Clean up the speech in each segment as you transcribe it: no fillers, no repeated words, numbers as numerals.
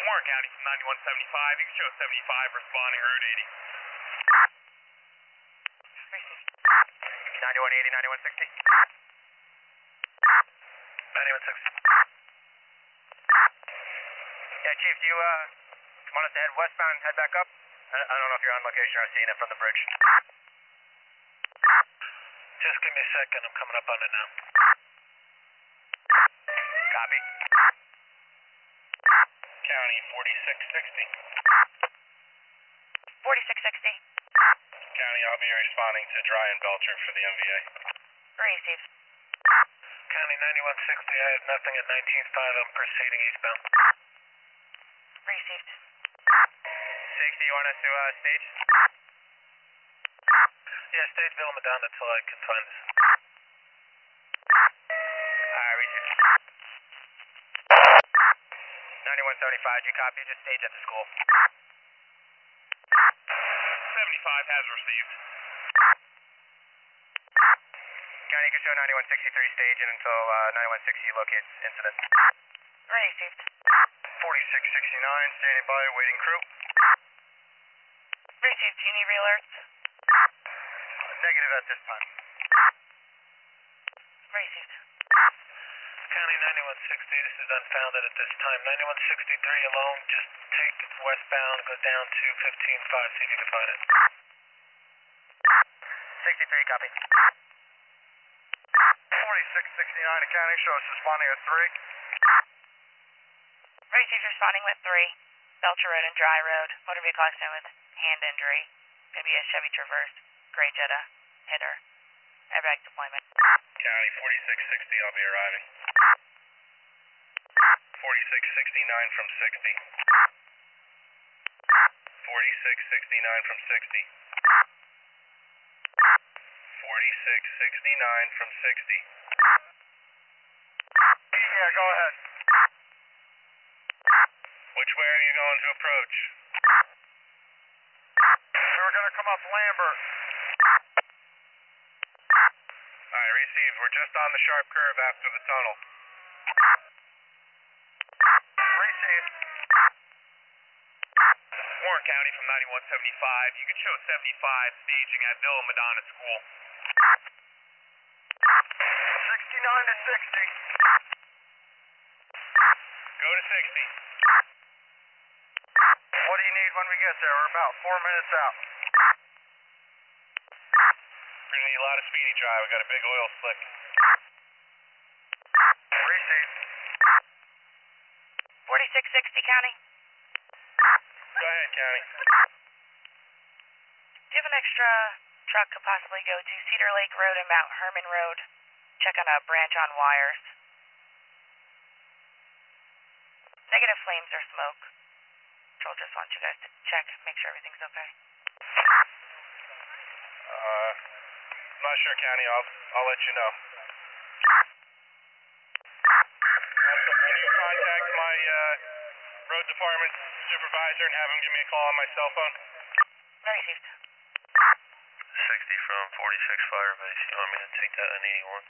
Warren County from 9175. You can show 75 responding Route 80. 9180, 9160. 9160. Yeah, Chief, do you want us to head westbound and head back up? I don't know if you're on location or seeing it from the bridge. Just give me a second, I'm coming up on it now. Copy. County 4660. 4660. County, I'll be responding to Dry and Belcher for the MVA. Received. County 9160, I have nothing at 19.5, I'm proceeding eastbound. Received. 60, you want us to stage? Yeah, stage Villa Madonna till I can find this. Alright, received. 9175, you copy? Just stage at the school. 75 has received. County, you can show 9163 staging until 9160 locates incident. Received. 4669, standing by, waiting crew. Received. Do you need re-alerts? Negative at this time. Received. County 9160, this is unfounded at this time. 9163 alone, just take westbound, go down to 15.5, see if you can find it. 63, copy. 4669 to County, show us responding at 3. Received. Responding with 3. Belcher Road and Dry Road. Motor vehicle accident with hand injury. Gonna be a Chevy Traverse. Gray Jetta. Hitter. Airbag deployment. County 4660, I'll be arriving. 4669 from 60. 4669 from 60. 4669 from 60. Yeah, go ahead. Which way are you going to approach? We were gonna come up Lambert. Alright, received. We're just on the sharp curve after the tunnel. Received. Warren County from 9175. You can show 75 staging at Villa Madonna School. 69 to 60. Go to 60. What do you need when we get there? We're about 4 minutes out. We're gonna need a lot of speedy dry. We got a big oil slick. Received. 4660 County. Go ahead, County. Do you have an extra truck could possibly go to Cedar Lake Road and Mount Herman Road? Check on a branch on wires. Negative flames or smoke. Joel just wants you guys to check, make sure everything's okay. I'm not sure, County. I'll let you know. I shall contact my road department supervisor and have him give me a call on my cell phone. Received. 60 from 46 Firebase. You want me to take that on 81?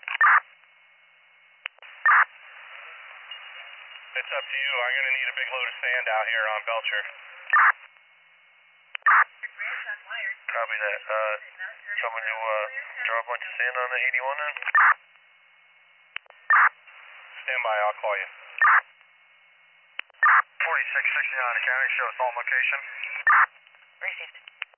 It's up to you. I'm going to need a big load of sand out here on Belcher. Copy that. You want me to draw a bunch of sand on the 81 then? Stand by, I'll call you. 4669 to County, show us on location. Received.